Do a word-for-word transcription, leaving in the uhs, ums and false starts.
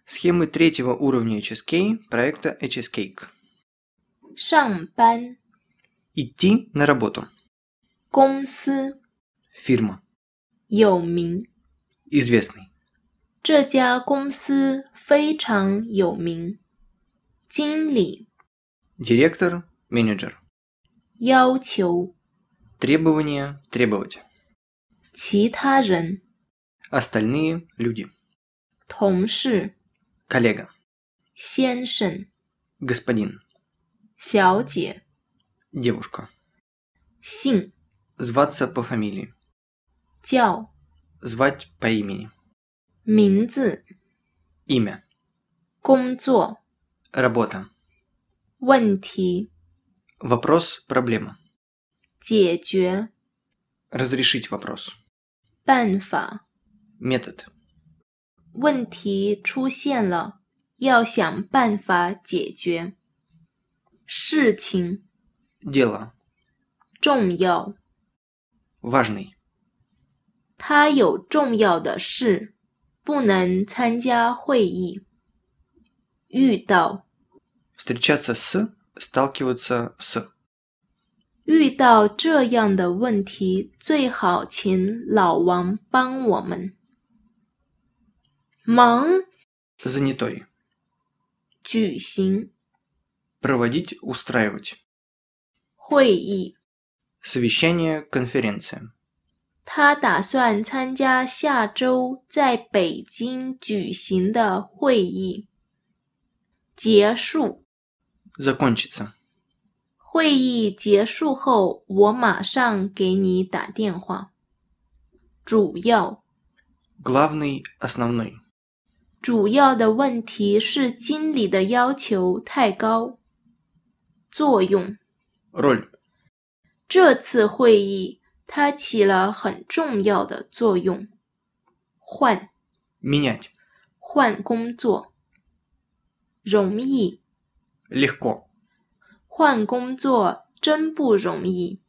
Схемы третьего уровня эйч эс кей проекта эйч эс Cake. 上班 Идти на работу. 公司 Фирма. 有名 Известный. 这家公司非常有名。经理 Директор, менеджер. 要求 Требование, требовать. 其他人 Остальные люди. 同事 Коллега. 先生 Господин. 小姐 Девушка. 姓 Зваться по фамилии. 叫 Звать по имени. 名字 Имя. 工作 Работа. 问题 Вопрос, проблема. 解决 Разрешить вопрос. 办法 Метод. 问题出现了，要想办法解决。事情 Дело. 重要， Важный. 他有重要的事，不能参加会议。遇到 Встречаться с, сталкиваться с. 遇到这样的问题，最好请老王帮我们。忙 Занятой. 举行 Проводить, устраивать. 会议， Совещание, конференция. 他打算参加下周在北京举行的会议。结束， Закончится. 会议结束后，我马上给你打电话。主要， Главный, основной. 主要的问题是经理的要求太高。作用， Роль. 这次会议它起了很重要的作用。换， Менять. 换工作。容易， Легко. 换工作真不容易。